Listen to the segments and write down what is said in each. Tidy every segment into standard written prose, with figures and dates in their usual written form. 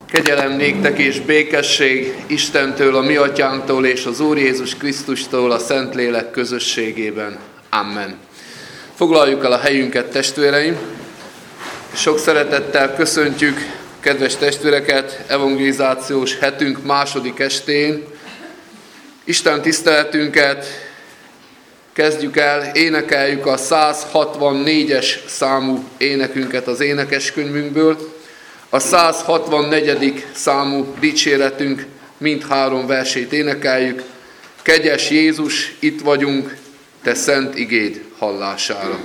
Kegyelem néktek és békesség Istentől, a mi atyánktól és az Úr Jézus Krisztustól a Szentlélek közösségében. Amen. Foglaljuk el a helyünket, testvéreim. Sok szeretettel köszöntjük kedves testvéreket evangelizációs hetünk második estén. Isten tiszteletünket kezdjük el, énekeljük a 164-es számú énekünket az énekeskönyvünkből. A 164. számú dicséretünk mindhárom versét énekeljük. Kegyes Jézus, itt vagyunk, te szent igéd hallására.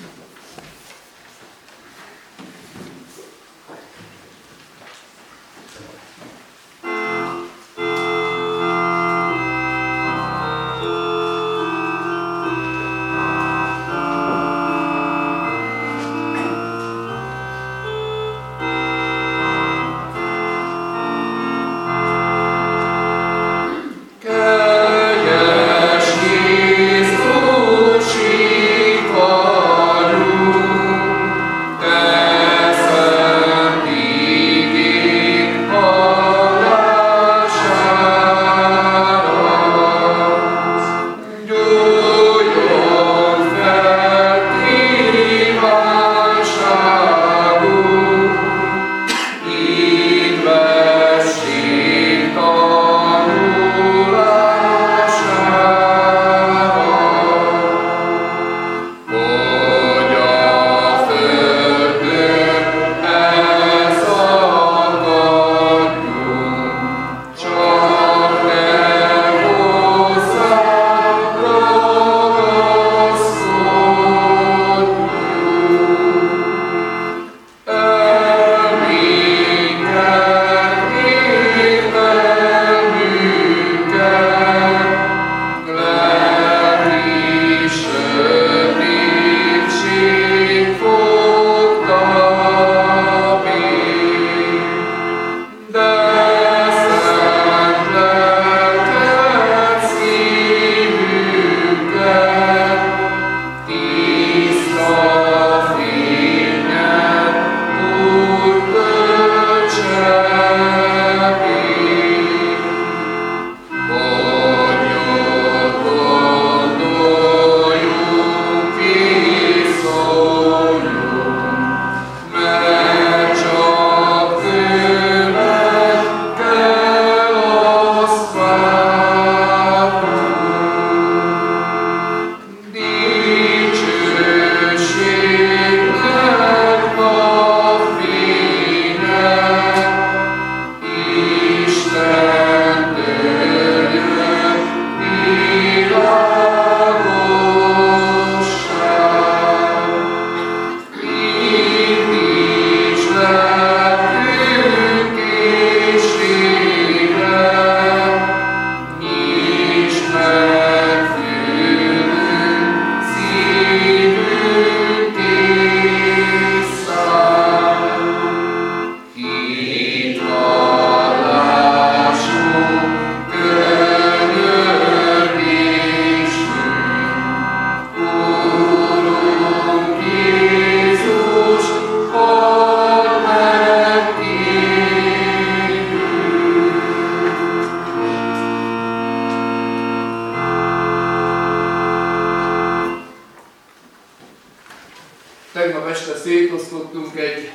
Tegnap este szétosztottunk egy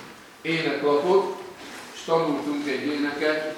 éneklapot, és tanultunk egy éneket.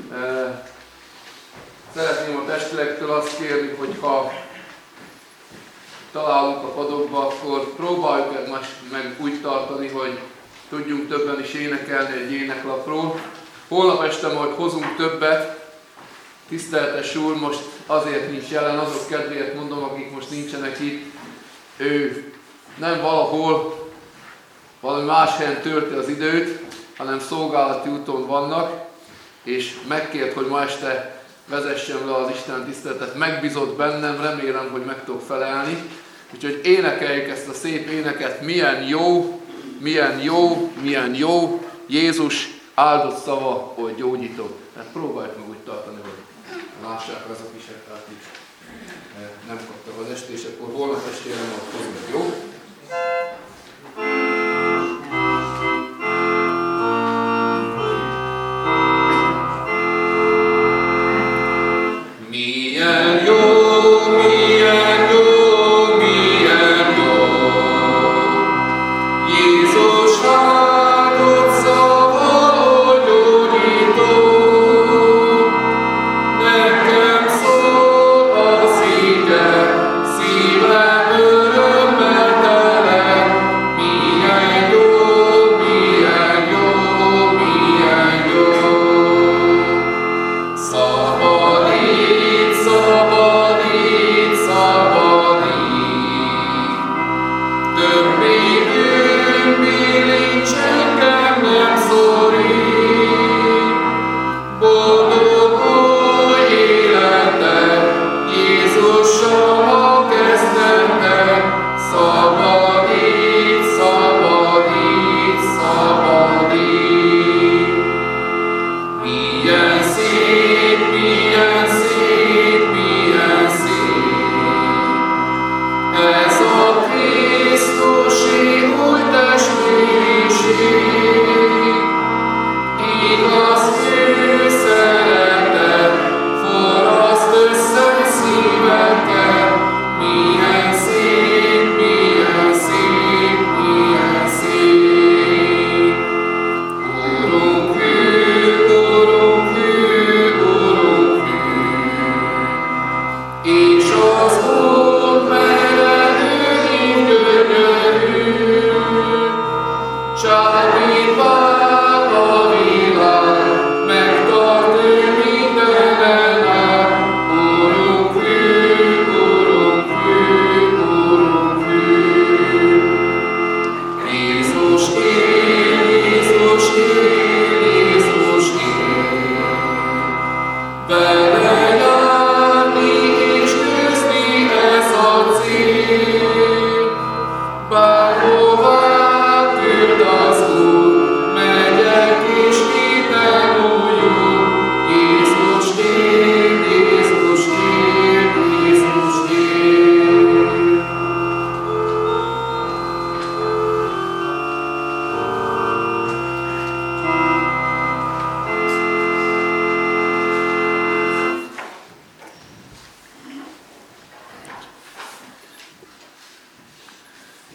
Szeretném a testvérektől azt kérni, hogy ha találunk a padokba, akkor próbáljuk meg úgy tartani, hogy tudjunk többen is énekelni egy éneklapról. Holnap este majd hozunk többet. Tiszteletes Úr most azért nincs jelen, azok kedvéért mondom, akik most nincsenek itt. Ő nem valahol, valami más helyen tölti az időt, hanem szolgálati úton vannak, és megkért, hogy ma este vezessem le az Isten tiszteletet. Megbízott bennem, remélem, hogy meg tudok felelni. Úgyhogy énekeljük ezt a szép éneket, milyen jó, milyen jó, milyen jó, Jézus áldott szava, hogy gyógyító. Hát próbáljuk meg úgy tartani, hogy lássák azok is, akik nem kaptak az est, és akkor holnap estére majd hozunk, jó?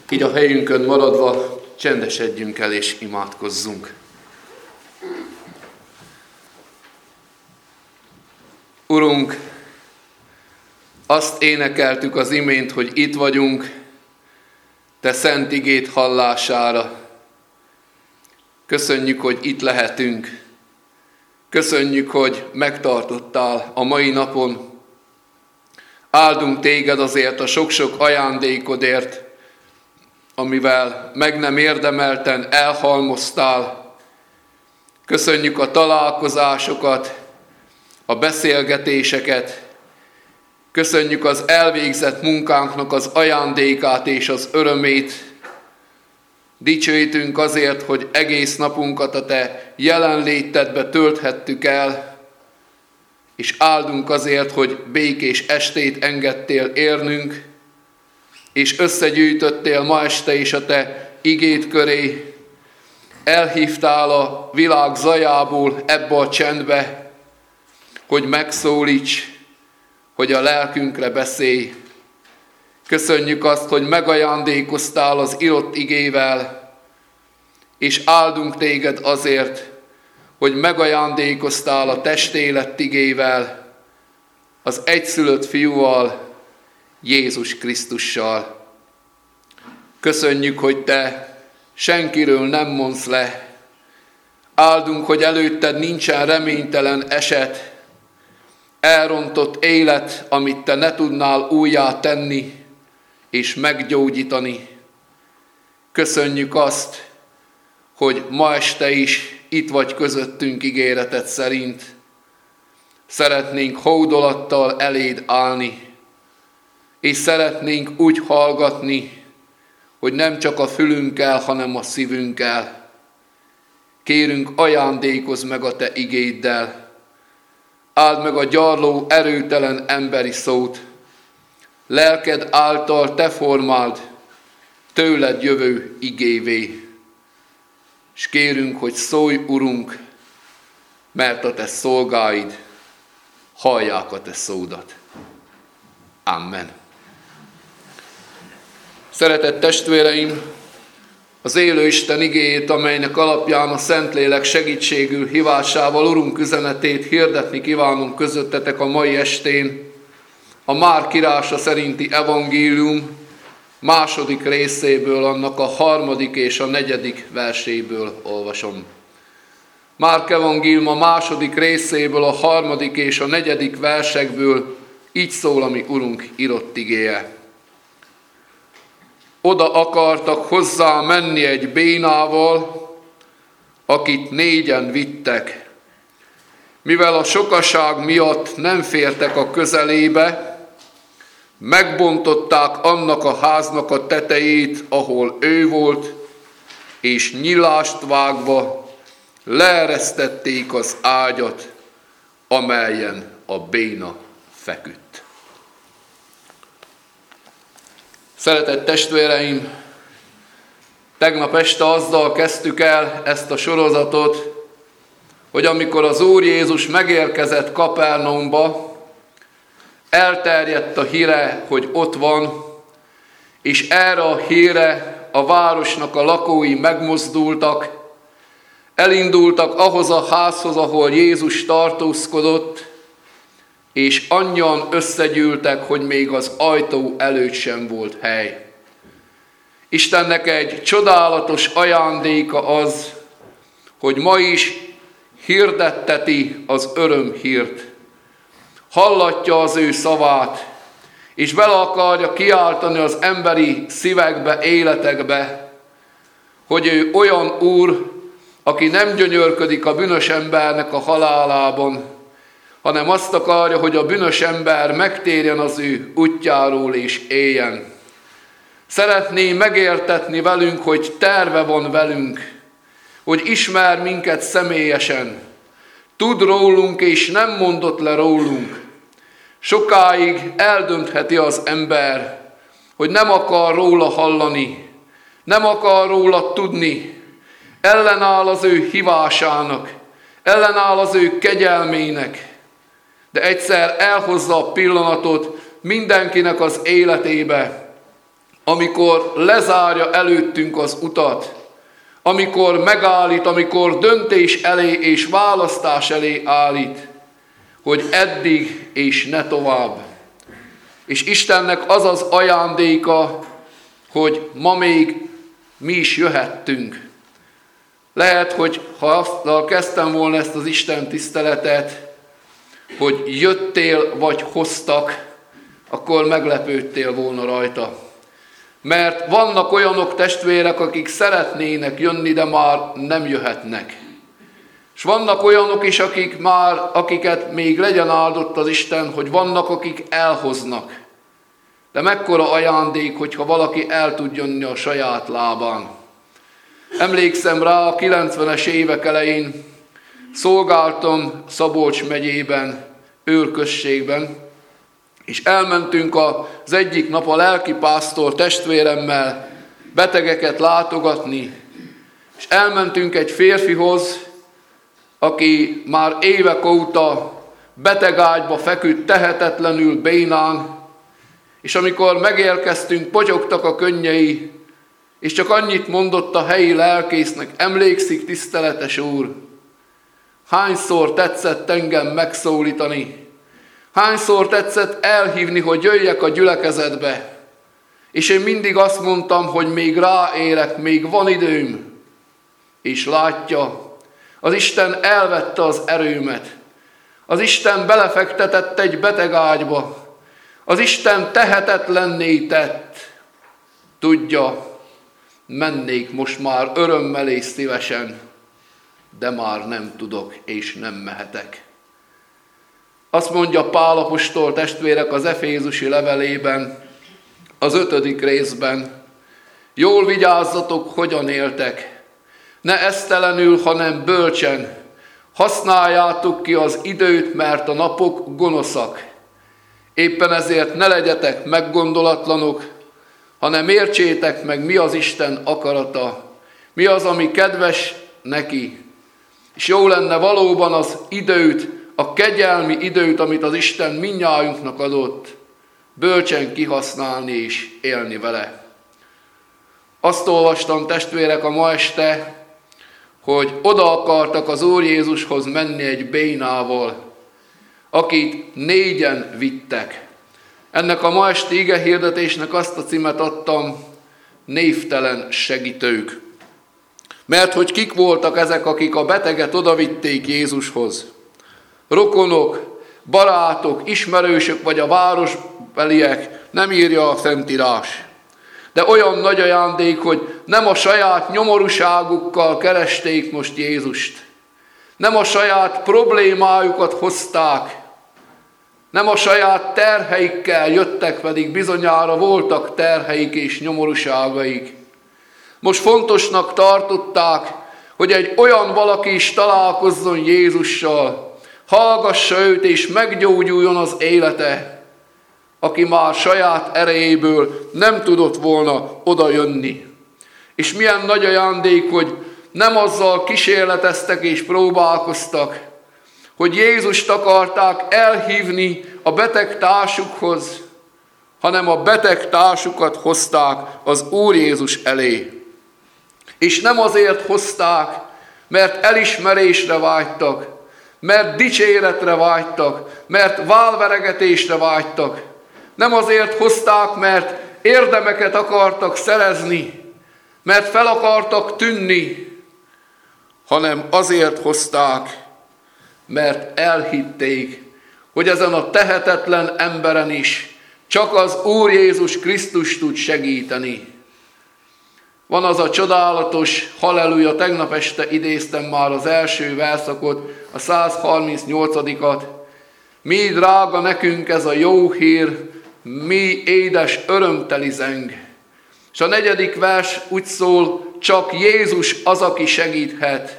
Így a helyünkön maradva csendesedjünk el és imádkozzunk. Urunk, azt énekeltük az imént, hogy itt vagyunk, Te szent igéd hallására. Köszönjük, hogy itt lehetünk. Köszönjük, hogy megtartottál a mai napon. Áldunk Téged azért a sok-sok ajándékodért, amivel meg nem érdemelten elhalmoztál. Köszönjük a találkozásokat, a beszélgetéseket. Köszönjük az elvégzett munkánknak az ajándékát és az örömét. Dicsőítünk azért, hogy egész napunkat a Te jelenlétedbe tölthettük el, és áldunk azért, hogy békés estét engedtél érnünk, és összegyűjtöttél ma este is a Te igéd köré, elhívtál a világ zajából ebbe a csendbe, hogy megszólíts, hogy a lelkünkre beszélj. Köszönjük azt, hogy megajándékoztál az írott igével, és áldunk Téged azért, hogy megajándékoztál a testélet igével, az egyszülött fiúval, Jézus Krisztussal. Köszönjük, hogy Te senkiről nem mondsz le. Áldunk, hogy előtted nincsen reménytelen eset, elrontott élet, amit Te ne tudnál újjá tenni és meggyógyítani. Köszönjük azt, hogy ma este is itt vagy közöttünk ígéreted szerint. Szeretnénk hódolattal eléd állni, és szeretnénk úgy hallgatni, hogy nem csak a fülünkkel, hanem a szívünkkel. Kérünk, ajándékozz meg a Te igéddel. Áld meg a gyarló, erőtelen emberi szót. Lelked által Te formáld tőled jövő igévé. És kérünk, hogy szólj, Urunk, mert a Te szolgáid hallják a Te szódat. Amen. Szeretett testvéreim, az élő Isten igéjét, amelynek alapján a Szentlélek segítségül hívásával Urunk üzenetét hirdetni kívánom közöttetek a mai estén, a Márk írása szerinti evangélium második részéből, annak a 3. és a 4. verséből olvasom. Márk evangélium a második részéből, a 3. és a 4. versekből így szól a mi Urunk írott igéje. Oda akartak hozzá menni egy bénával, akit 4-en vittek. Mivel a sokaság miatt nem fértek a közelébe, megbontották annak a háznak a tetejét, ahol ő volt, és nyilást vágva leeresztették az ágyat, amelyen a béna feküdt. Szeretett testvéreim, tegnap este azzal kezdtük el ezt a sorozatot, hogy amikor az Úr Jézus megérkezett Kapernaumba, elterjedt a híre, hogy ott van, és erre a hírre a városnak a lakói megmozdultak, elindultak ahhoz a házhoz, ahol Jézus tartózkodott, és annyian összegyűltek, hogy még az ajtó előtt sem volt hely. Istennek egy csodálatos ajándéka az, hogy ma is hirdetteti az örömhírt. Hallatja az ő szavát, és bele akarja kiáltani az emberi szívekbe, életekbe, hogy ő olyan Úr, aki nem gyönyörködik a bűnös embernek a halálában, hanem azt akarja, hogy a bűnös ember megtérjen az ő útjáról és éljen. Szeretné megértetni velünk, hogy terve van velünk, hogy ismer minket személyesen, tud rólunk és nem mondott le rólunk. Sokáig eldöntheti az ember, hogy nem akar róla hallani, nem akar róla tudni, ellenáll az ő hívásának, ellenáll az ő kegyelmének, de egyszer elhozza a pillanatot mindenkinek az életébe, amikor lezárja előttünk az utat, amikor megállít, amikor döntés elé és választás elé állít, hogy eddig és ne tovább. És Istennek az az ajándéka, hogy ma még mi is jöhettünk. Lehet, hogy ha azt kezdtem volna ezt az Isten tiszteletet, hogy jöttél vagy hoztak, akkor meglepődtél volna rajta. Mert vannak olyanok testvérek, akik szeretnének jönni, de már nem jöhetnek. És vannak olyanok is, akiket még legyen áldott az Isten, hogy vannak, akik elhoznak. De mekkora ajándék, hogyha valaki el tud jönni a saját lábán. Emlékszem rá, a 90-es évek elején szolgáltam Szabolcs megyében, Őr községben, és elmentünk az egyik nap a lelkipásztor testvéremmel betegeket látogatni, és elmentünk egy férfihoz, aki már évek óta betegágyba feküdt, tehetetlenül, bénán, és amikor megérkeztünk, potyogtak a könnyei, és csak annyit mondott a helyi lelkésznek: emlékszik, tiszteletes úr, hányszor tetszett engem megszólítani, hányszor tetszett elhívni, hogy jöjjek a gyülekezetbe, és én mindig azt mondtam, hogy még ráérek, még van időm. És látja, az Isten elvette az erőmet, az Isten belefektetett egy betegágyba, az Isten tehetetlenné tett. Tudja, mennék most már örömmel és szívesen, de már nem tudok és nem mehetek. Azt mondja Pál apostol, testvérek, az Efézusi levelében, az 5. részben: jól vigyázzatok, hogyan éltek, ne esztelenül, hanem bölcsen, használjátok ki az időt, mert a napok gonoszak. Éppen ezért ne legyetek meggondolatlanok, hanem értsétek meg, mi az Isten akarata, mi az, ami kedves neki. És jó lenne valóban az időt, a kegyelmi időt, amit az Isten mindnyájunknak adott, bölcsen kihasználni és élni vele. Azt olvastam, testvérek, a ma este, hogy oda akartak az Úr Jézushoz menni egy bénával, akit 4-en vittek. Ennek a ma esti igehirdetésnek azt a címet adtam: névtelen segítők. Mert hogy kik voltak ezek, akik a beteget odavitték Jézushoz? Rokonok, barátok, ismerősök vagy a városbeliek, nem írja a Szentírás. De olyan nagy ajándék, hogy nem a saját nyomorúságukkal keresték most Jézust. Nem a saját problémájukat hozták, nem a saját terheikkel jöttek, pedig bizonyára voltak terheik és nyomorúságaik. Most fontosnak tartották, hogy egy olyan valaki is találkozzon Jézussal, hallgassa őt és meggyógyuljon az élete, aki már saját erejéből nem tudott volna odajönni. És milyen nagy ajándék, hogy nem azzal kísérleteztek és próbálkoztak, hogy Jézust akarták elhívni a beteg társukhoz, hanem a beteg társukat hozták az Úr Jézus elé. És nem azért hozták, mert elismerésre vágytak, mert dicséretre vágytak, mert válveregetésre vágytak. Nem azért hozták, mert érdemeket akartak szerezni, mert fel akartak tűnni, hanem azért hozták, mert elhitték, hogy ezen a tehetetlen emberen is csak az Úr Jézus Krisztus tud segíteni. Van az a csodálatos halleluja, tegnap este idéztem már az első verszakot, a 138-at. Mi drága nekünk ez a jó hír, mi édes örömteli zeng. És a 4. vers úgy szól: csak Jézus az, aki segíthet.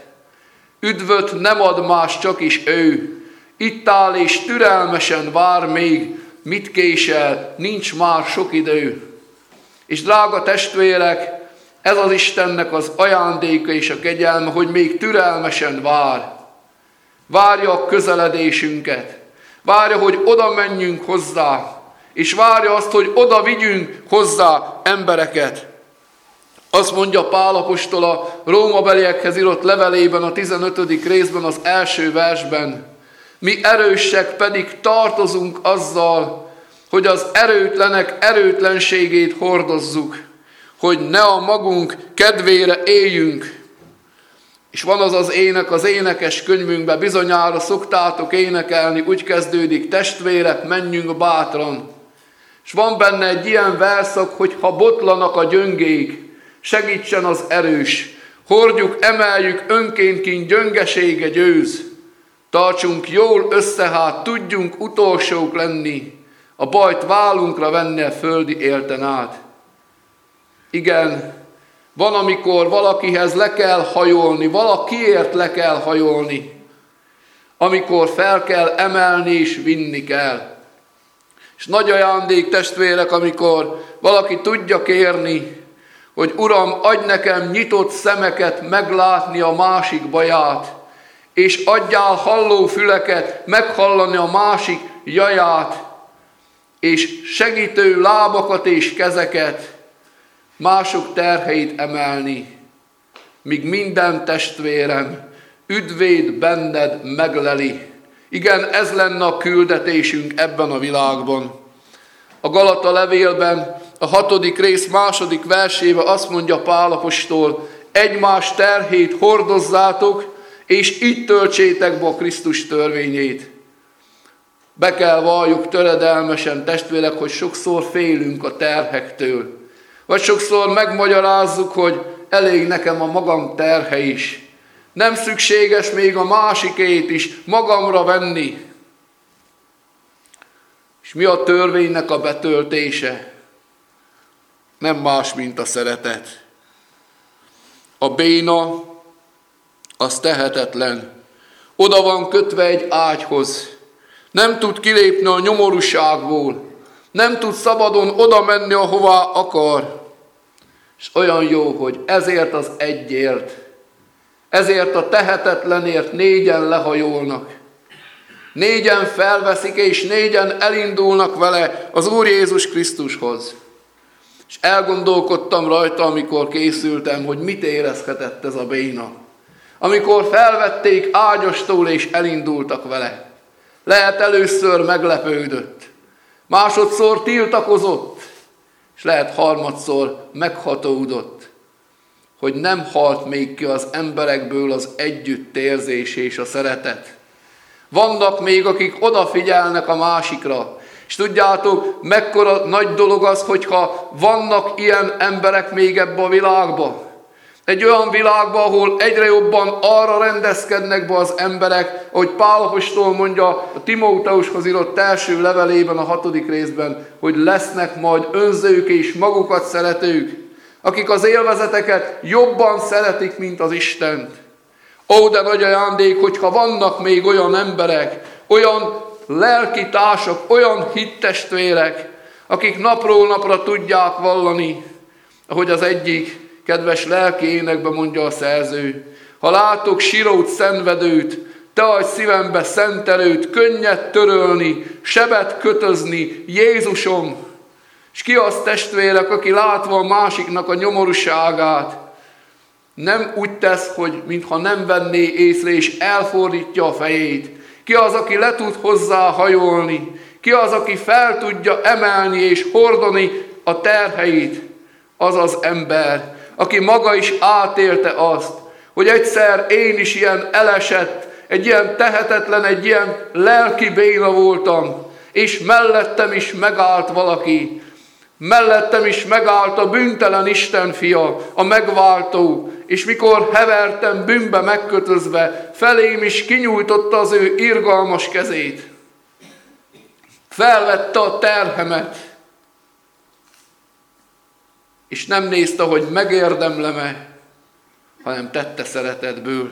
Üdvöt nem ad más, csak is ő. Itt áll és türelmesen vár még, mit késel, nincs már sok idő. És drága testvérek, ez az Istennek az ajándéka és a kegyelme, hogy még türelmesen vár. Várja a közeledésünket. Várja, hogy oda menjünk hozzá, és várja azt, hogy oda vigyünk hozzá embereket. Azt mondja Pál apostol a rómabeliekhez írott levelében, a 15. részben, az első versben: mi erősek pedig tartozunk azzal, hogy az erőtlenek erőtlenségét hordozzuk, hogy ne a magunk kedvére éljünk. És van az az ének az énekes könyvünkben, bizonyára szoktátok énekelni, úgy kezdődik: testvérek, menjünk bátran. És van benne egy ilyen verszak, hogy ha botlanak a gyöngék, segítsen az erős, hordjuk, emeljük, önként kint gyöngesége győz. Tartsunk jól össze, hát tudjunk utolsók lenni, a bajt vállunkra venni a földi élten át. Igen, van, amikor valakihez le kell hajolni, valakiért le kell hajolni, amikor fel kell emelni és vinni kell. És nagy ajándék, testvérek, amikor valaki tudja kérni, hogy Uram, adj nekem nyitott szemeket meglátni a másik baját, és adjál halló füleket meghallani a másik jaját, és segítő lábakat és kezeket, mások terheit emelni, míg minden testvérem üdvét benned megleli. Igen, ez lenne a küldetésünk ebben a világban. A Galata levélben, a 6. rész 2. versében azt mondja Pál apostol: egymás terhét hordozzátok, és így töltsétek be a Krisztus törvényét. Be kell valljuk töredelmesen, testvérek, hogy sokszor félünk a terhektől. Vagy sokszor megmagyarázzuk, hogy elég nekem a magam terhe is. Nem szükséges még a másikét is magamra venni. És mi a törvénynek a betöltése? Nem más, mint a szeretet. A béna az tehetetlen. Oda van kötve egy ágyhoz. Nem tud kilépni a nyomorúságból. Nem tud szabadon oda menni, ahová akar. És olyan jó, hogy ezért az egyért, ezért a tehetetlenért 4-en lehajolnak. 4-en felveszik, és 4-en elindulnak vele az Úr Jézus Krisztushoz. És elgondolkodtam rajta, amikor készültem, hogy mit érezhetett ez a béna. Amikor felvették ágyastól, és elindultak vele. Lehet először meglepődött, másodszor tiltakozott, és lehet harmadszor meghatódott, hogy nem halt még ki az emberekből az együttérzés és a szeretet. Vannak még, akik odafigyelnek a másikra, és tudjátok, mekkora nagy dolog az, hogyha vannak ilyen emberek még ebbe a világba. Egy olyan világban, ahol egyre jobban arra rendezkednek be az emberek, ahogy Pál apostol mondja a Timóteushoz írott első levelében, a 6. részben, hogy lesznek majd önzők és magukat szeretők, akik az élvezeteket jobban szeretik, mint az Istent. Ó, de nagy ajándék, hogyha vannak még olyan emberek, olyan lelki társak, olyan hittestvérek, akik napról napra tudják vallani, ahogy az egyik kedves lelki énekben mondja a szerző: ha látok sirót, szenvedőt, te adj szívembe szent erőt, könnyet törölni, sebet kötözni, Jézusom. És ki az, testvérek, aki látva a másiknak a nyomorúságát, nem úgy tesz, hogy mintha nem venné észre, és elfordítja a fejét. Ki az, aki le tud hozzá hajolni? Ki az, aki fel tudja emelni és hordani a terheit? Az az ember, aki maga is átélte azt, hogy egyszer én is ilyen elesett, egy ilyen tehetetlen, egy ilyen lelki béna voltam, és mellettem is megállt valaki. Mellettem is megállt a bűntelen Isten fia, a megváltó, és mikor hevertem bűnbe megkötözve, felém is kinyújtotta az ő irgalmas kezét. Felvette a terhemet, és nem nézte, hogy megérdemlem-e, hanem tette szeretetből.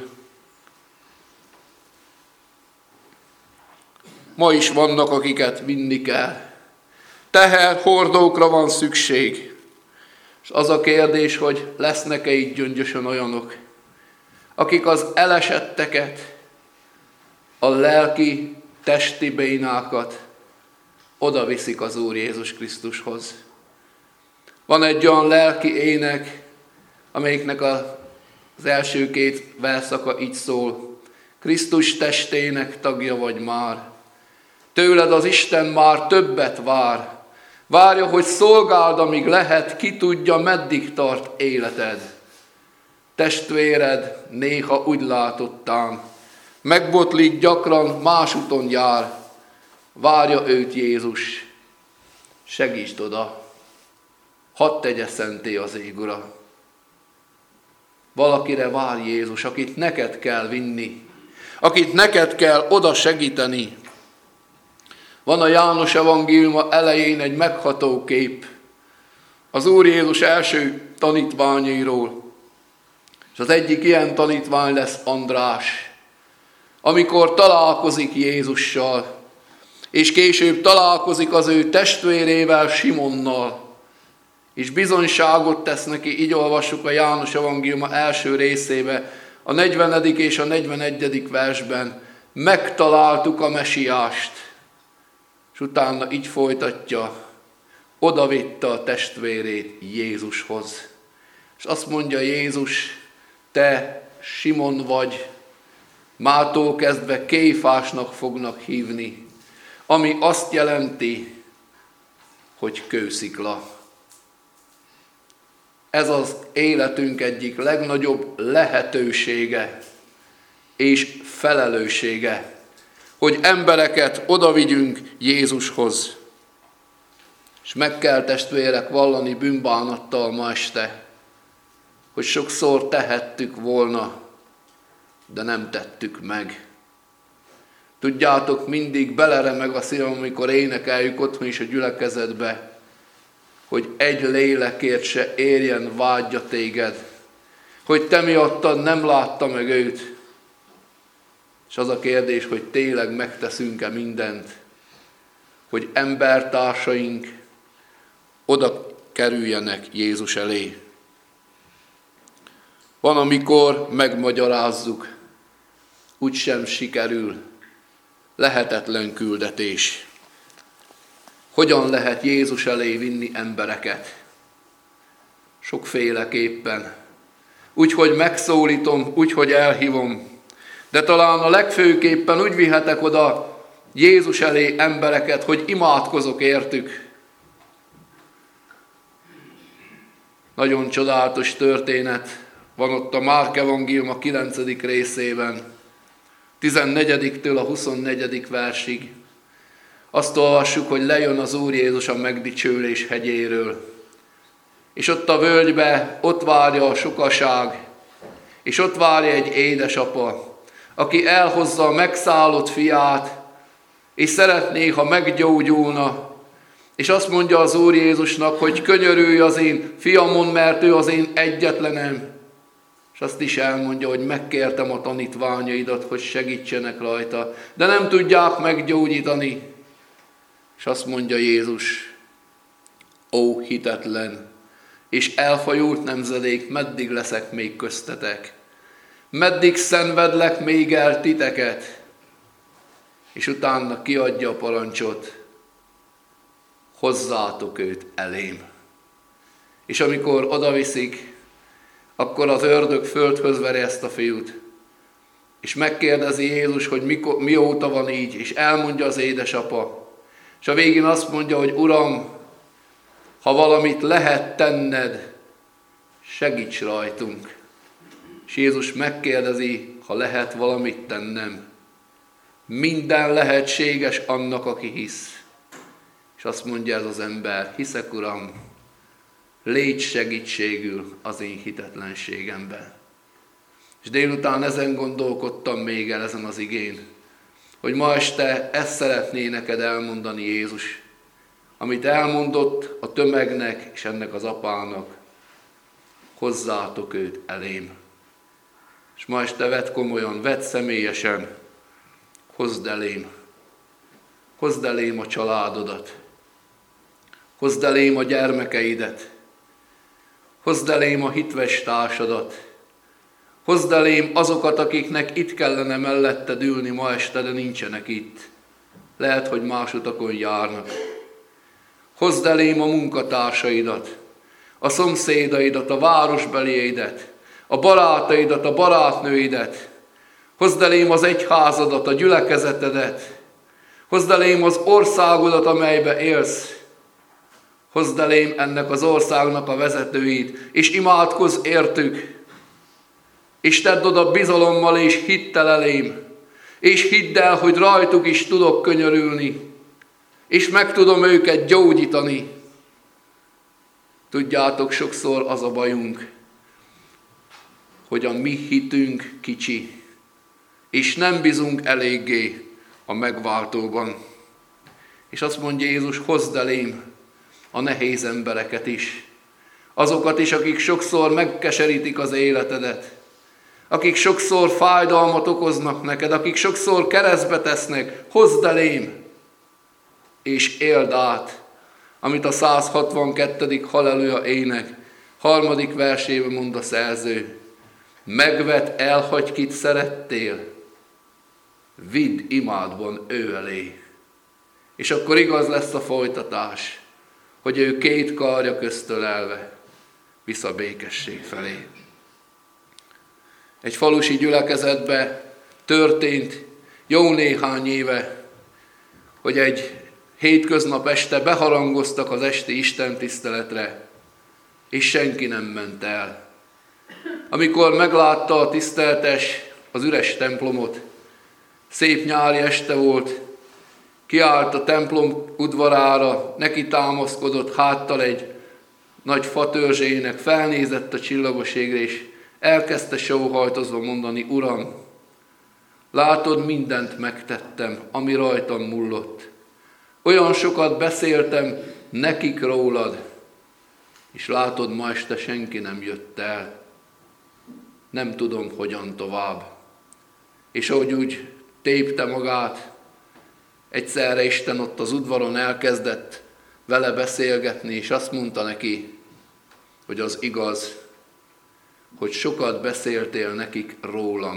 Ma is vannak, akiket vinni kell. Teherhordókra van szükség. És az a kérdés, hogy lesznek-e így gyöngyösen olyanok, akik az elesetteket, a lelki, testi bénákat oda viszik az Úr Jézus Krisztushoz. Van egy olyan lelki ének, amelyiknek az első két verszaka így szól. Krisztus testének tagja vagy már. Tőled az Isten már többet vár. Várja, hogy szolgáld, amíg lehet, ki tudja, meddig tart életed. Testvéred néha úgy látottán, megbotlik gyakran, más úton jár. Várja őt Jézus, segítsd oda, hadd tegye szenté az ég Ura. Valakire vár Jézus, akit neked kell vinni, akit neked kell oda segíteni. Van a János evangéliuma elején egy megható kép az Úr Jézus első tanítványairól. És az egyik ilyen tanítvány lesz András, amikor találkozik Jézussal, és később találkozik az ő testvérével, Simonnal, és bizonyságot tesz neki, így olvassuk a János evangéliuma első részébe, a 40. és a 41. versben, megtaláltuk a Mesiást, és utána így folytatja, odavitte a testvérét Jézushoz. És azt mondja Jézus, te Simon vagy, mától kezdve Kéfásnak fognak hívni, ami azt jelenti, hogy kőszikla. Ez az életünk egyik legnagyobb lehetősége és felelőssége, hogy embereket odavigyünk Jézushoz. És meg kell, testvérek, vallani bűnbánattal ma este, hogy sokszor tehettük volna, de nem tettük meg. Tudjátok, mindig beleremeg a szívem, amikor énekeljük otthon is a gyülekezetbe, hogy egy lélekért se érjen vágya téged, hogy te miattad nem látta meg őt. És az a kérdés, hogy tényleg megteszünk-e mindent, hogy embertársaink oda kerüljenek Jézus elé. Van, amikor megmagyarázzuk, úgysem sikerül, lehetetlen küldetés. Hogyan lehet Jézus elé vinni embereket? Sokféleképpen. Úgy, hogy megszólítom, úgy, hogy elhívom. De talán a legfőképpen úgy vihetek oda Jézus elé embereket, hogy imádkozok értük. Nagyon csodálatos történet van ott a Márk evangéliuma 9. részében, 14-től a 24. versig. Azt olvassuk, hogy lejön az Úr Jézus a megdicsőlés hegyéről. És ott a völgybe, ott várja a sokaság, és ott várja egy édesapa, aki elhozza a megszállott fiát, és szeretné, ha meggyógyulna, és azt mondja az Úr Jézusnak, hogy könyörülj az én fiamon, mert ő az én egyetlenem. És azt is elmondja, hogy megkértem a tanítványaidat, hogy segítsenek rajta, de nem tudják meggyógyítani. És azt mondja Jézus, ó hitetlen, és elfajult nemzedék, meddig leszek még köztetek? Meddig szenvedlek még el titeket? És utána kiadja a parancsot, hozzátok őt elém. És amikor odaviszik, akkor az ördög földhöz veri ezt a fiút. És megkérdezi Jézus, hogy mióta van így, és elmondja az édesapa. És a végén azt mondja, hogy Uram, ha valamit lehet tenned, segíts rajtunk. És Jézus megkérdezi, ha lehet valamit tennem. Minden lehetséges annak, aki hisz. És azt mondja ez az ember, hiszek Uram, légy segítségül az én hitetlenségemben. És délután ezen gondolkodtam még el ezen az igén, hogy ma este ezt szeretné neked elmondani Jézus, amit elmondott a tömegnek és ennek az apának, hozzátok őt elém. És ma este vedd komolyan, vedd személyesen, hozd elém a családodat, hozd elém a gyermekeidet, hozd elém a hitves társadat, hozd elém azokat, akiknek itt kellene melletted ülni ma este, de nincsenek itt. Lehet, hogy más utakon járnak. Hozd elém a munkatársaidat, a szomszédaidat, a városbelieidet, a barátaidat, a barátnőidet. Hozd elém az egyházadat, a gyülekezetedet. Hozd elém az országodat, amelybe élsz. Hozd elém ennek az országnak a vezetőit, és imádkozz értük. És tedd oda bizalommal és hittel elém. És hidd el, hogy rajtuk is tudok könyörülni. És meg tudom őket gyógyítani. Tudjátok, sokszor az a bajunk, hogy a mi hitünk kicsi, és nem bízunk eléggé a megváltóban. És azt mondja Jézus, hozd elém a nehéz embereket is. Azokat is, akik sokszor megkeserítik az életedet. Akik sokszor fájdalmat okoznak neked, akik sokszor keresztbe tesznek, hozd elém, és éld át, amit a 162. halleluja ének 3. versében mond a szerző. Megvet, elhagy, kit szerettél, vidd imádban ő elé. És akkor igaz lesz a folytatás, hogy ő két karja köztölelve visz a békesség felé. Egy falusi gyülekezetben történt jó néhány éve, hogy egy hétköznap este beharangoztak az esti istentiszteletre, és senki nem ment el. Amikor meglátta a tiszteltes az üres templomot, szép nyári este volt, kiállt a templom udvarára, neki támaszkodott háttal egy nagy fatörzsének, felnézett a csillagos égre, és elkezdte sóhajtozva mondani, Uram, látod, mindent megtettem, ami rajtam mullott. Olyan sokat beszéltem nekik rólad, és látod, ma este senki nem jött el. Nem tudom, hogyan tovább. És ahogy úgy tépte magát, egyszerre Isten ott az udvaron elkezdett vele beszélgetni, és azt mondta neki, hogy az igaz, hogy sokat beszéltél nekik rólam,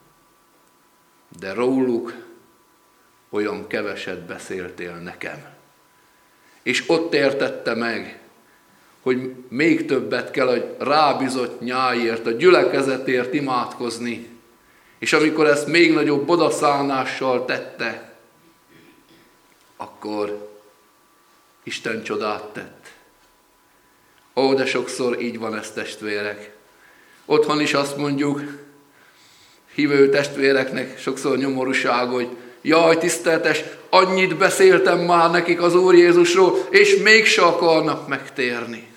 de róluk olyan keveset beszéltél nekem. És ott értette meg, hogy még többet kell a rábízott nyájért, a gyülekezetért imádkozni. És amikor ezt még nagyobb odaszánással tette, akkor Isten csodát tett. Ó, de sokszor így van ez, testvérek. Otthon is azt mondjuk, hívő testvéreknek sokszor nyomorúság, hogy jaj, tiszteltes, annyit beszéltem már nekik az Úr Jézusról, és mégse akarnak megtérni.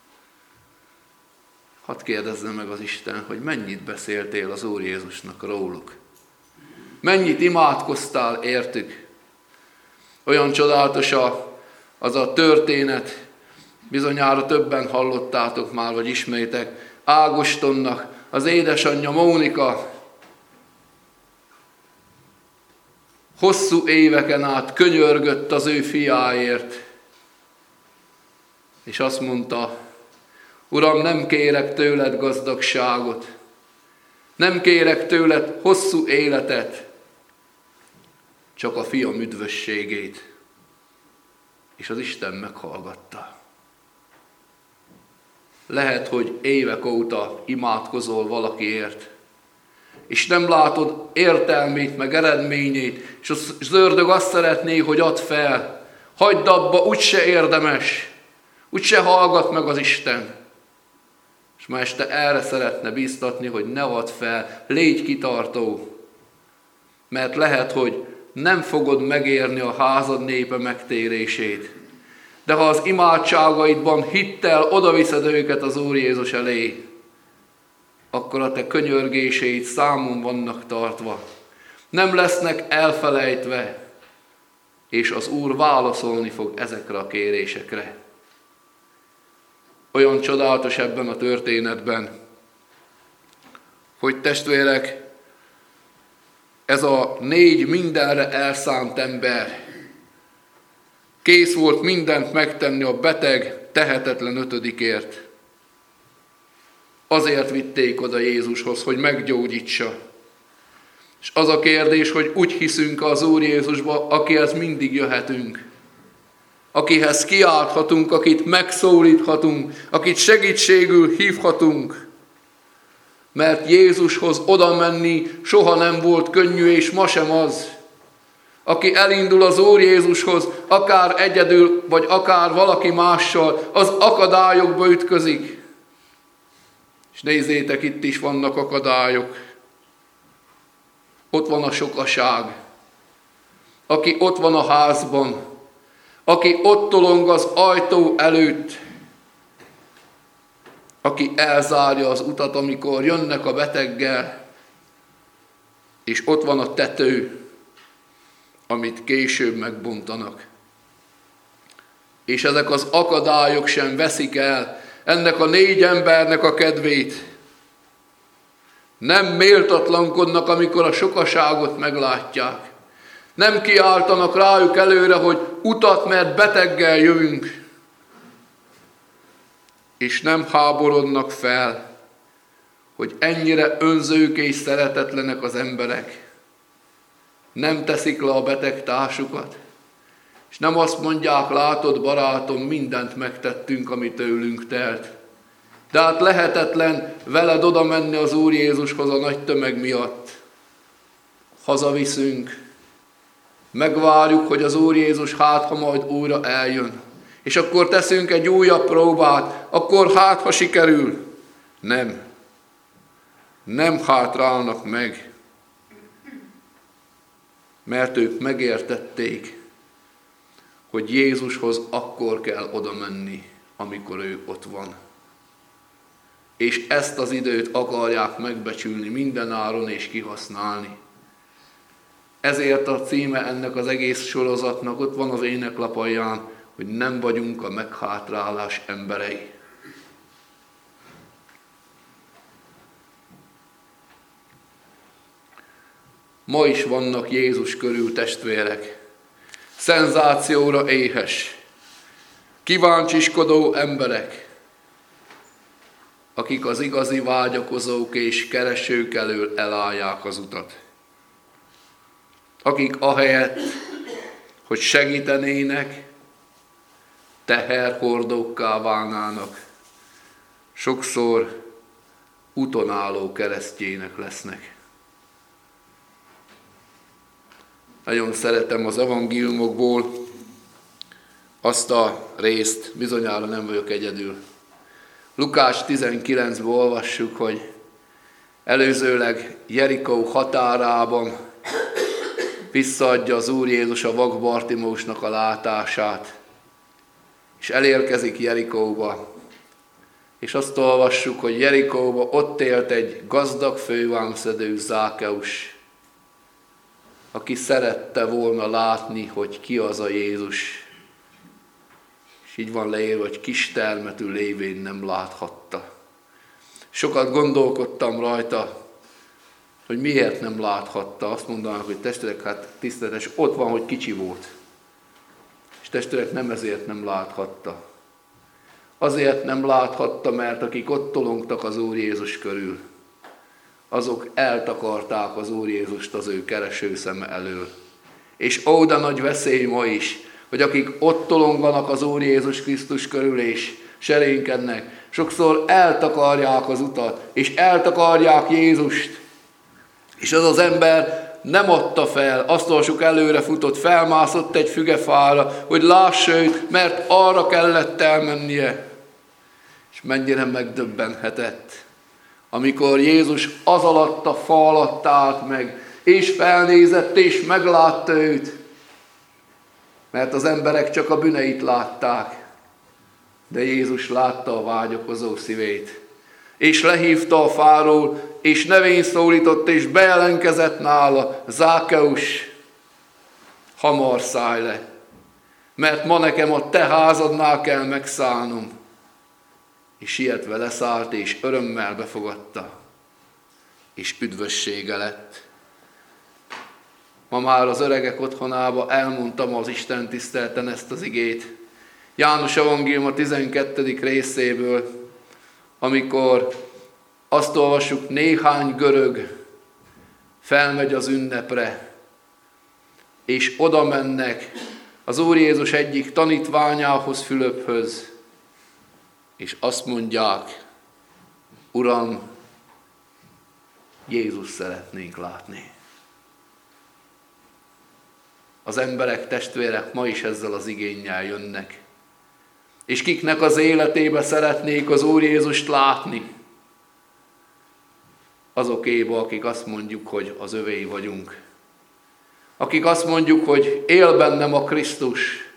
Hadd kérdezzem meg az Isten, hogy mennyit beszéltél az Úr Jézusnak róluk? Mennyit imádkoztál értük? Olyan csodálatos az a történet, bizonyára többen hallottátok már, vagy ismeritek, Ágostonnak az édesanyja Mónika hosszú éveken át könyörgött az ő fiáért, és azt mondta, Uram, nem kérek tőled gazdagságot, nem kérek tőled hosszú életet, csak a fiam üdvösségét. És az Isten meghallgatta. Lehet, hogy évek óta imádkozol valakiért, és nem látod értelmét, meg eredményét, és az ördög azt szeretné, hogy add fel. Hagyd abba, úgyse érdemes, úgyse hallgat meg az Isten. És ma este erre szeretne bíztatni, hogy ne add fel, légy kitartó. Mert lehet, hogy nem fogod megérni a házad népe megtérését. De ha az imádságaidban hittel odaviszed őket az Úr Jézus elé, akkor a te könyörgéseid számon vannak tartva. Nem lesznek elfelejtve, és az Úr válaszolni fog ezekre a kérésekre. Olyan csodálatos ebben a történetben, hogy testvérek, ez a 4 mindenre elszánt ember kész volt mindent megtenni a beteg, tehetetlen 5-ért. Azért vitték oda Jézushoz, hogy meggyógyítsa. És az a kérdés, hogy úgy hiszünk az Úr Jézusba, akihez mindig jöhetünk. akihez kiálthatunk, akit megszólíthatunk, akit segítségül hívhatunk. Mert Jézushoz oda menni soha nem volt könnyű, és ma sem az. Aki elindul az Úr Jézushoz, akár egyedül, vagy akár valaki mással, az akadályokba ütközik. És nézzétek, itt is vannak akadályok. Ott van a sokaság, aki ott van a házban, aki ott tolong az ajtó előtt, aki elzárja az utat, amikor jönnek a beteggel, és ott van a tető, amit később megbontanak. És ezek az akadályok sem veszik el ennek a 4 embernek a kedvét. Nem méltatlankodnak, amikor a sokaságot meglátják. Nem kiáltanak rájuk előre, hogy utat, mert beteggel jövünk. És nem háborodnak fel, hogy ennyire önzők és szeretetlenek az emberek. Nem teszik le a beteg társukat, és nem azt mondják, látod barátom, mindent megtettünk, amit tőlünk telt. De hát lehetetlen veled oda menni az Úr Jézushoz a nagy tömeg miatt. Hazaviszünk, megvárjuk, hogy az Úr Jézus hát, ha majd újra eljön. És akkor teszünk egy újabb próbát, akkor hát, ha sikerül. Nem hátrálnak meg, mert ők megértették, hogy Jézushoz akkor kell oda menni, amikor ő ott van. És ezt az időt akarják megbecsülni mindenáron és kihasználni. Ezért a címe ennek az egész sorozatnak, ott van az éneklapalján, hogy nem vagyunk a meghátrálás emberei. Ma is vannak Jézus körül testvérek, szenzációra éhes, kíváncsiskodó emberek, akik az igazi vágyakozók és keresők elől elállják az utat. Akik ahelyett, hogy segítenének, teherhordókká válnának, sokszor utonálló keresztjének lesznek. Nagyon szeretem az evangéliumokból azt a részt, bizonyára nem vagyok egyedül. Lukás 19-ben olvassuk, hogy előzőleg Jerikó határában visszaadja az Úr Jézus a vak Bartimósnak a látását, és elérkezik Jerikóba. És azt olvassuk, hogy Jerikóba ott élt egy gazdag fővámszedő, Zákeus, aki szerette volna látni, hogy ki az a Jézus. És így van leírva, hogy kis termetű lévén nem láthatta. Sokat gondolkodtam rajta, hogy miért nem láthatta. Azt mondanak, hogy testvérek, hát tiszteletes, ott van, hogy kicsi volt. És testvérek, nem ezért nem láthatta. Azért nem láthatta, mert akik ott tolongtak az Úr Jézus körül, azok eltakarták az Úr Jézust az ő kereső szeme elől. És ó, de nagy veszély ma is, hogy akik ott tolonganak az Úr Jézus Krisztus körül és serénkednek, sokszor eltakarják az utat, és eltakarják Jézust. És az az ember nem adta fel, azt olvasjuk, előre futott, felmászott egy fügefára, hogy lássa őt, mert arra kellett elmennie. És mennyire megdöbbenhetett, amikor Jézus az alatt a fa alatt állt meg, és felnézett, és meglátta őt. Mert az emberek csak a bűneit látták, de Jézus látta a vágyakozó szívét. És lehívta a fáról, és nevén szólított, és bejelentkezett nála, Zákeus, hamar szállj le, mert ma nekem a te házadnál kell megszállnom. És sietve leszállt, és örömmel befogadta, és üdvössége lett. Ma már az öregek otthonába elmondtam az Isten tisztelten ezt az igét. János evangélium a 12. részéből, amikor azt olvassuk, néhány görög felmegy az ünnepre, és oda mennek az Úr Jézus egyik tanítványához, Fülöphöz, és azt mondják, Uram, Jézus szeretnénk látni. Az emberek, testvérek ma is ezzel az igénnyel jönnek. És kiknek az életébe szeretnék az Úr Jézust látni? Azokéba, akik azt mondjuk, hogy az övéi vagyunk. Akik azt mondjuk, hogy él bennem a Krisztus.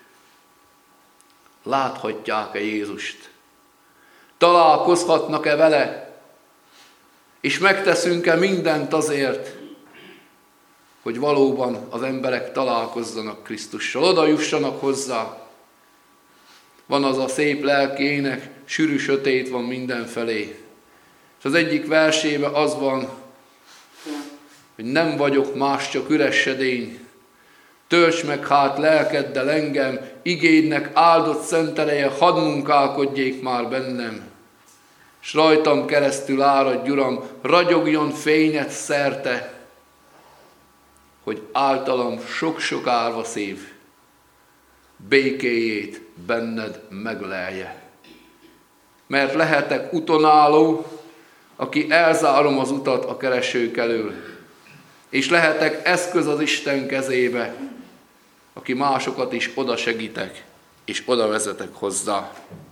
Láthatják-e Jézust? Találkozhatnak-e vele? És megteszünk-e mindent azért, hogy valóban az emberek találkozzanak Krisztussal, oda jussanak hozzá. Van az a szép lelkének, sűrű sötét van mindenfelé. És az egyik versében az van, hogy nem vagyok más, csak üres sedény. Tölts meg hát lelkeddel engem, igédnek áldott szent ereje, hadd munkálkodjék már bennem. S rajtam keresztül áradj, Uram, ragyogjon fényed szerte, hogy általam sok-sok árva szív békéjét benned meglelje. Mert lehetek utonálló, aki elzárom az utat a keresők elől, és lehetek eszköz az Isten kezébe, aki másokat is oda segítek, és oda vezetek hozzá.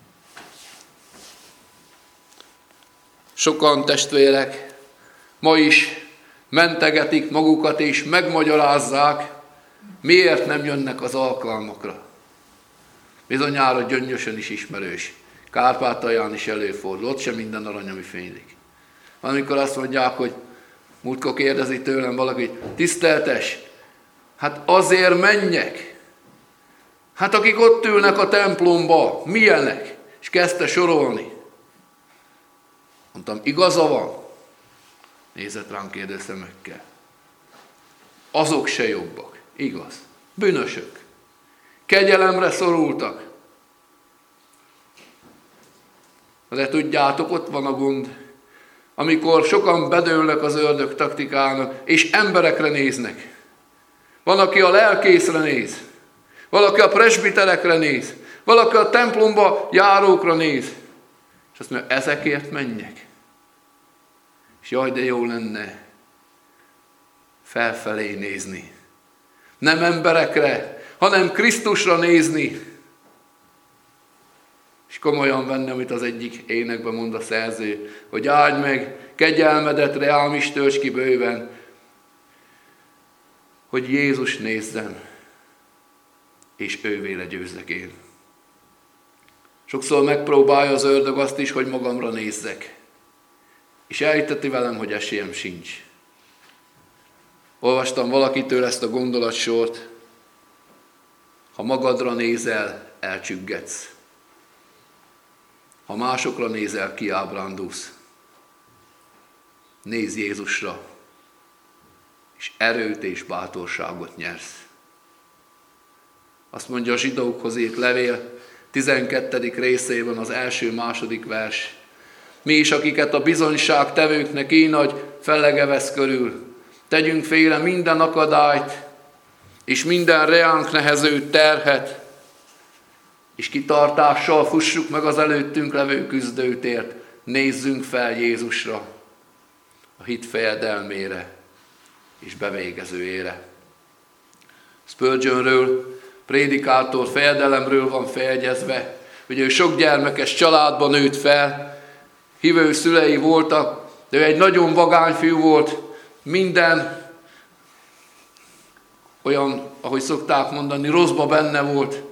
Sokan, testvérek, ma is mentegetik magukat és megmagyarázzák, miért nem jönnek az alkalmakra. Bizonyára Gyöngyösön is ismerős. Kárpátalján is előfordul, ott sem minden arany, ami fénylik. Amikor azt mondják, hogy múltkor kérdezi tőlem valaki, tiszteltes, hát azért menjek. Hát akik ott ülnek a templomba, milyenek? És kezdte sorolni. Mondtam, igaza van? Nézett rám kérdő szemekkel. Azok se jobbak. Igaz. Bűnösök. Kegyelemre szorultak. De tudjátok, ott van a gond, amikor sokan bedőlnek az ördög taktikának, és emberekre néznek. Van, aki a lelkészre néz. Valaki a presbiterekre néz. Valaki a templomba járókra néz. És azt mondja, ezekért menjek. És jaj, de jó lenne felfelé nézni. Nem emberekre, hanem Krisztusra nézni. És komolyan venni, amit az egyik énekben mond a szerző, hogy áldj meg kegyelmedet, reám is tölts ki bőven, hogy Jézus nézzem, és ővéle győzzek én. Sokszor megpróbálja az ördög azt is, hogy magamra nézzek. És elhiteti velem, hogy esélyem sincs. Olvastam valakitől ezt a gondolatsort, ha magadra nézel, elcsüggetsz. Ha másokra nézel, kiábrándulsz. Nézz Jézusra, és erőt és bátorságot nyersz. Azt mondja a zsidókhoz írt levél 12. részében az első-második vers. Mi is, akiket a bizonyság tevőknek így nagy fellege vesz körül, tegyünk félre minden akadályt, és minden reánk nehező terhet, és kitartással fussuk meg az előttünk levő küzdőtért, nézzünk fel Jézusra, a hit fejedelmére és bevégezőjére. Spurgeonről, prédikátor fejedelemről van feljegyezve, hogy ő sok gyermekes családban nőtt fel, hívő szülei voltak, de ő egy nagyon vagány fiú volt, minden olyan, ahogy szokták mondani, rosszba benne volt.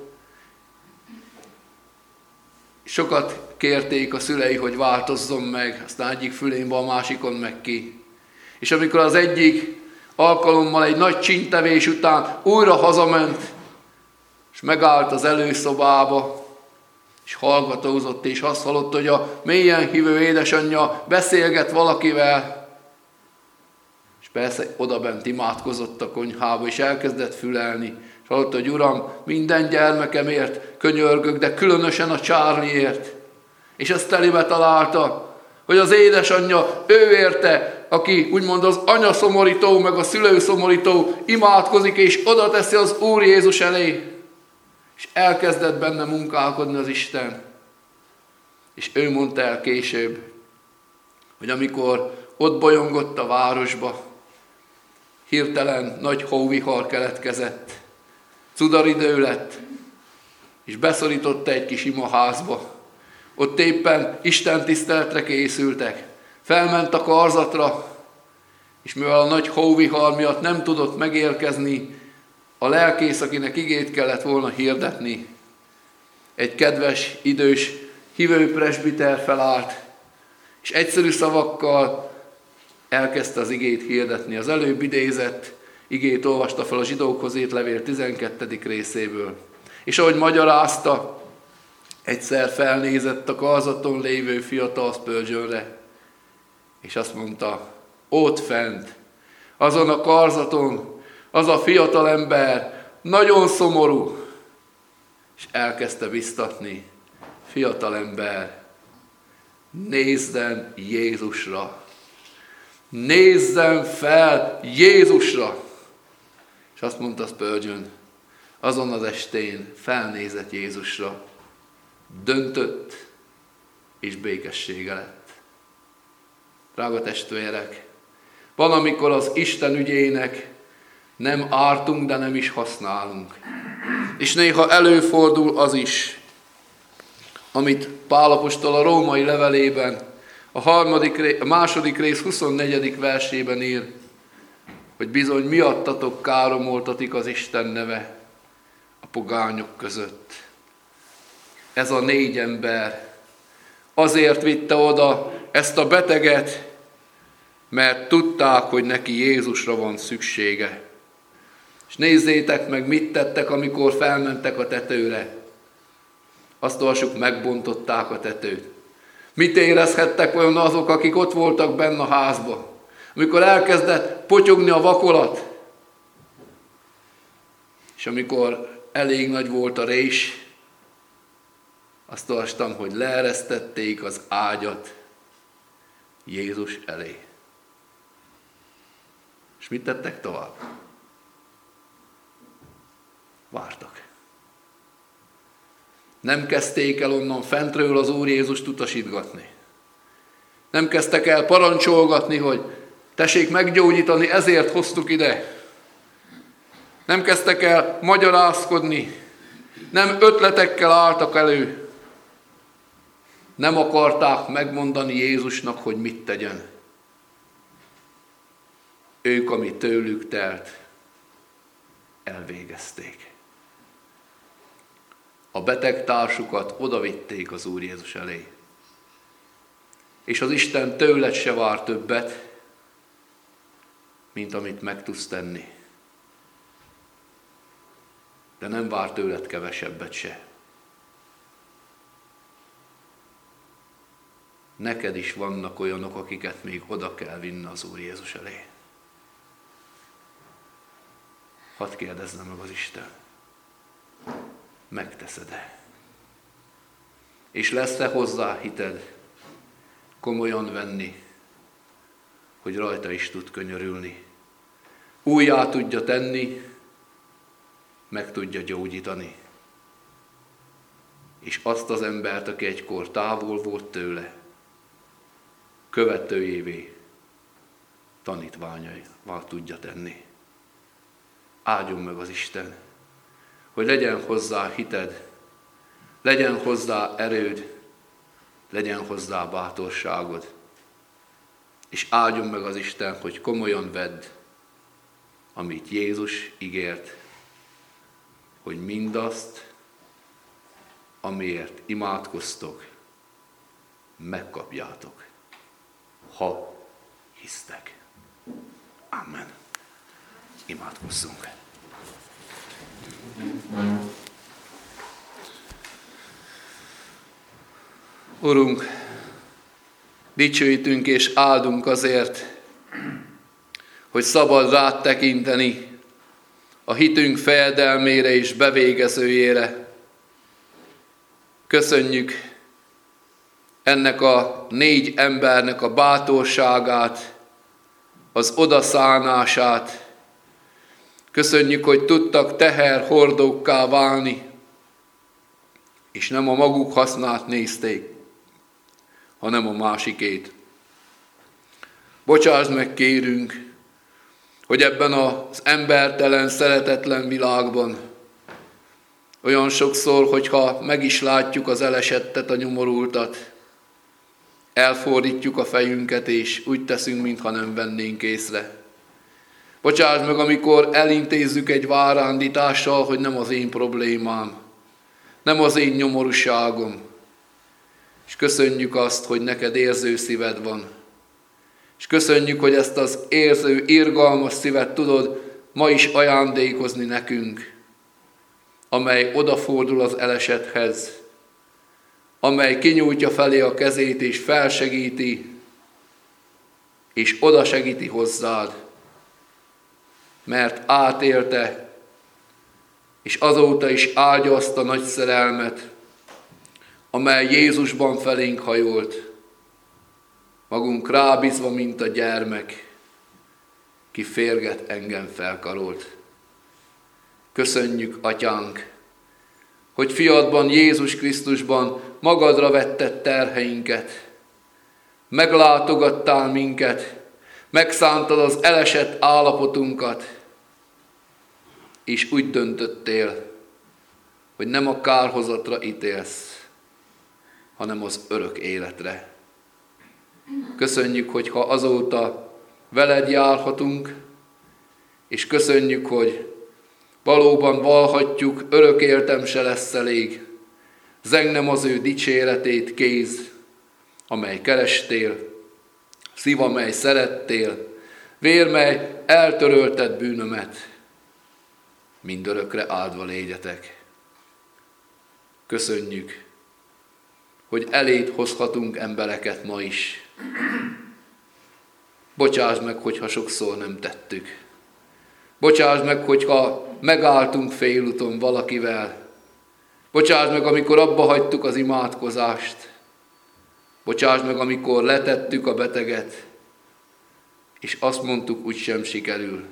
Sokat kérték a szülei, hogy változzon meg, aztán egyik fülénbe, a másikon meg ki. És amikor az egyik alkalommal egy nagy csíntevés után újra hazament, és megállt az előszobába, és hallgatózott, és azt hallotta, hogy a mélyen hívő édesanyja beszélget valakivel, és persze odabent imádkozott a konyhába, és elkezdett fülelni, és hallotta, hogy Uram, minden gyermekemért könyörgök, de különösen a Charlie-ért. És ezt telibe találta, hogy az édesanyja ő érte, aki úgymond az anya szomorító, meg a szülő szomorító, imádkozik, és oda teszi az Úr Jézus elé. És elkezdett benne munkálkodni az Isten. És ő mondta el később, hogy amikor ott bolyongott a városba, hirtelen nagy hóvihar keletkezett, cudaridő lett, és beszorította egy kis imaházba. Ott éppen Isten tiszteletre készültek. Felment a karzatra, és mivel a nagy hóvihar miatt nem tudott megérkezni a lelkész, akinek igét kellett volna hirdetni, egy kedves, idős hívő presbiter felállt, és egyszerű szavakkal elkezdte az igét hirdetni. Az előbb idézett igét olvasta fel a zsidókhoz írt levél 12. részéből. És ahogy magyarázta, egyszer felnézett a karzaton lévő fiatal Spurgeonre, és azt mondta, ott fent, azon a karzaton, az a fiatal ember nagyon szomorú, és elkezdte biztatni, fiatal ember, nézzen Jézusra, nézzen fel Jézusra. És azt mondta Spurgeon, azon az estén felnézett Jézusra, döntött és békessége lett. Drága testvérek, van, amikor az Isten ügyének nem ártunk, de nem is használunk. És néha előfordul az is, amit Pál apostol a római levelében, a második rész 24. versében ír, hogy bizony miattatok káromoltatik az Isten neve a pogányok között. Ez a 4 ember azért vitte oda ezt a beteget, mert tudták, hogy neki Jézusra van szüksége. És nézzétek meg, mit tettek, amikor felmentek a tetőre. Azt olvassuk, megbontották a tetőt. Mit érezhettek olyan azok, akik ott voltak benne a házban? Amikor elkezdett potyogni a vakolat, és amikor elég nagy volt a rés, azt olvastam, hogy leeresztették az ágyat Jézus elé. És mit tettek tovább? Vártak. Nem kezdték el onnan fentről az Úr Jézust utasítgatni. Nem kezdtek el parancsolgatni, hogy tessék meggyógyítani, ezért hoztuk ide. Nem kezdtek el magyarázkodni. Nem ötletekkel álltak elő. Nem akarták megmondani Jézusnak, hogy mit tegyen. Ők, ami tőlük telt, elvégezték. A beteg társukat odavitték az Úr Jézus elé. És az Isten tőled se vár többet, mint amit meg tudsz tenni. De nem vár tőled kevesebbet se. Neked is vannak olyanok, akiket még oda kell vinni az Úr Jézus elé. Hadd kérdezzem meg az Isten. Megteszed-e? És lesz-e hozzá hited komolyan venni, hogy rajta is tud könyörülni? Újjá tudja tenni, meg tudja gyógyítani. És azt az embert, aki egykor távol volt tőle, követőjévé, tanítványaivá tudja tenni. Áldjon meg az Isten, hogy legyen hozzá hited, legyen hozzá erőd, legyen hozzá bátorságod, és áldjon meg az Isten, hogy komolyan vedd, amit Jézus ígért, hogy mindazt, amiért imádkoztok, megkapjátok, ha hisztek. Amen. Imádkozzunk. Urunk, dicsőítünk és áldunk azért, hogy szabad rád tekinteni a hitünk fejedelmére és bevégezőjére. Köszönjük ennek a 4 embernek a bátorságát, az odaszánását. Köszönjük, hogy tudtak teherhordókká válni, és nem a maguk hasznát nézték, hanem a másikét. Bocsásd meg, kérünk, hogy ebben az embertelen, szeretetlen világban olyan sokszor, hogyha meg is látjuk az elesettet, a nyomorultat, elfordítjuk a fejünket, és úgy teszünk, mintha nem vennénk észre. Bocsásd meg, amikor elintézzük egy várándítással, hogy nem az én problémám, nem az én nyomorúságom. És köszönjük azt, hogy neked érző szíved van. És köszönjük, hogy ezt az érző, irgalmas szívet tudod ma is ajándékozni nekünk, amely odafordul az elesethez, amely kinyújtja felé a kezét és felsegíti, és oda segíti hozzád, mert átélte, és azóta is áldja azt a nagy szerelmet, amely Jézusban felénk hajolt, magunk rábízva, mint a gyermek, ki férget engem felkarolt. Köszönjük, Atyánk, hogy fiadban, Jézus Krisztusban magadra vetted terheinket, meglátogattál minket, megszántad az elesett állapotunkat, és úgy döntöttél, hogy nem a kárhozatra ítélsz, hanem az örök életre. Köszönjük, hogyha azóta veled járhatunk, és köszönjük, hogy valóban vallhatjuk, örök éltem se lesz elég. Zengnem az ő dicséretét, kéz, amely kerestél, szív, amely szerettél, vér, mely eltörölted bűnömet. Mindörökre áldva légyetek. Köszönjük, hogy eléd hozhatunk embereket ma is. Bocsásd meg, hogyha sokszor nem tettük. Bocsásd meg, hogyha megálltunk félúton valakivel. Bocsásd meg, amikor abba hagytuk az imádkozást. Bocsásd meg, amikor letettük a beteget, és azt mondtuk, úgysem sikerül.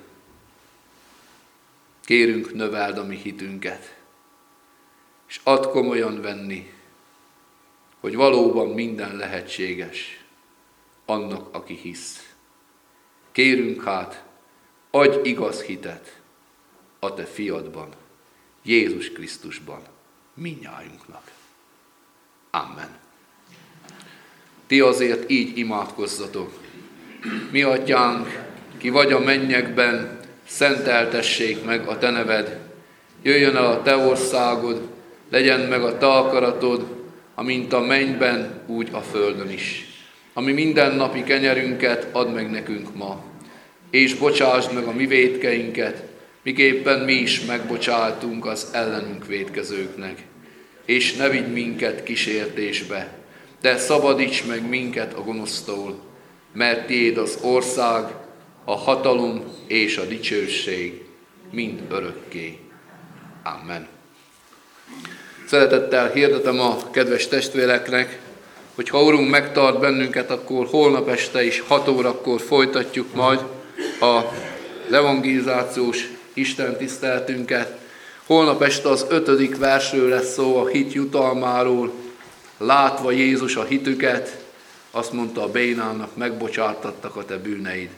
Kérünk, növeld a mi hitünket, és add komolyan venni, hogy valóban minden lehetséges annak, aki hisz. Kérünk hát, adj igaz hitet a te fiadban, Jézus Krisztusban, mindnyájunknak. Amen. Ti azért így imádkozzatok. Mi Atyánk, ki vagy a mennyekben, szenteltessék meg a te neved. Jöjjön el a te országod, legyen meg a te akaratod, amint a mennyben, úgy a földön is. Ami mindennapi kenyerünket add meg nekünk ma, és bocsásd meg a mi vétkeinket, miképpen mi is megbocsátunk az ellenünk vétkezőknek. És ne vigy minket kísértésbe, de szabadíts meg minket a gonosztól, mert tiéd az ország, a hatalom és a dicsőség mind örökké. Amen. Szeretettel hirdetem a kedves testvéreknek, hogy ha Urunk megtart bennünket, akkor holnap este is 6 órakor folytatjuk majd az evangelizációs istentiszteletünket. Holnap este az 5. versről lesz szó, a hit jutalmáról. Látva Jézus a hitüket, azt mondta a bénának, megbocsátattak a te bűneid.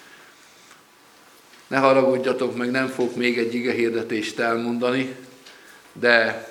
Ne haragudjatok meg, nem fogok még egy igehirdetést elmondani, de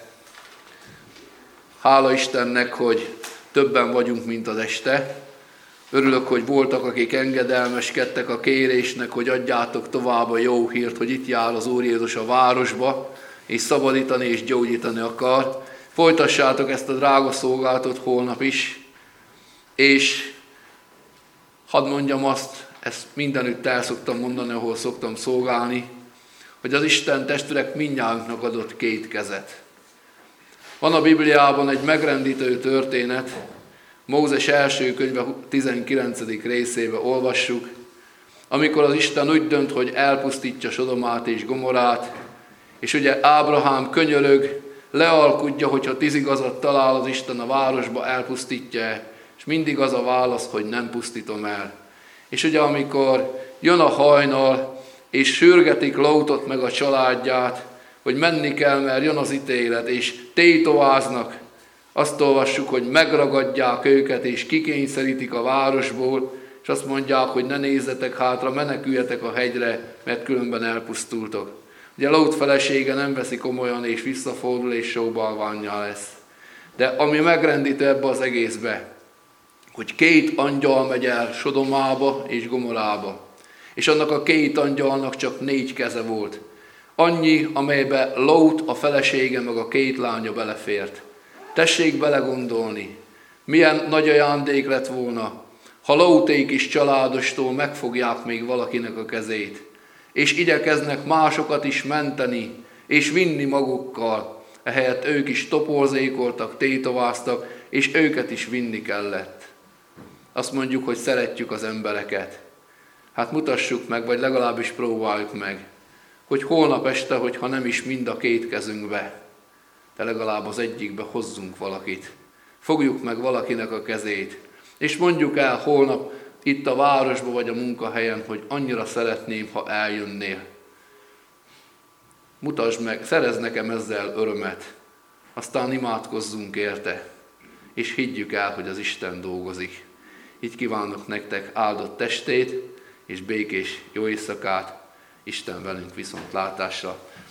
hála Istennek, hogy többen vagyunk, mint az este. Örülök, hogy voltak, akik engedelmeskedtek a kérésnek, hogy adjátok tovább a jó hírt, hogy itt jár az Úr Jézus a városba, és szabadítani és gyógyítani akar. Folytassátok ezt a drága szolgálatot holnap is, és hadd mondjam azt, ezt mindenütt el szoktam mondani, ahol szoktam szolgálni, hogy az Isten testvérek mindnyájunknak adott 2 kezet. Van a Bibliában egy megrendítő történet, Mózes első könyve 19. részébe olvassuk, amikor az Isten úgy dönt, hogy elpusztítja Sodomát és Gomorrát, és ugye Ábrahám könyörög, lealkudja, hogyha 10 igazat talál az Isten a városba, elpusztítja, és mindig az a válasz, hogy nem pusztítom el. És ugye amikor jön a hajnal, és sürgetik Lótot meg a családját, hogy menni kell, mert jön az ítélet, és tétováznak. Azt olvassuk, hogy megragadják őket, és kikényszerítik a városból, és azt mondják, hogy ne nézzetek hátra, meneküljetek a hegyre, mert különben elpusztultok. Ugye Lót felesége nem veszi komolyan, és visszafordul, és sóbálvánnyá lesz. De ami megrendítő ebbe az egészbe, hogy 2 angyal megy el Sodomába és Gomorába. És annak a 2 angyalnak csak 4 keze volt. Annyi, amelybe Lót, a felesége, meg a 2 lánya belefért. Tessék belegondolni, milyen nagy ajándék lett volna, ha Lóték is családostól megfogják még valakinek a kezét, és igyekeznek másokat is menteni, és vinni magukkal, ehelyett ők is toporzékoltak, tétováztak, és őket is vinni kellett. Azt mondjuk, hogy szeretjük az embereket. Hát mutassuk meg, vagy legalábbis próbáljuk meg, hogy holnap este, hogyha nem is mind a 2 kezünkbe, de legalább az egyikbe hozzunk valakit. Fogjuk meg valakinek a kezét, és mondjuk el holnap itt a városban vagy a munkahelyen, hogy annyira szeretném, ha eljönnél. Mutasd meg, szerezz nekem ezzel örömet, aztán imádkozzunk érte, és higgyük el, hogy az Isten dolgozik. Így kívánok nektek áldott testét, és békés jó éjszakát, Isten velünk viszontlátásra.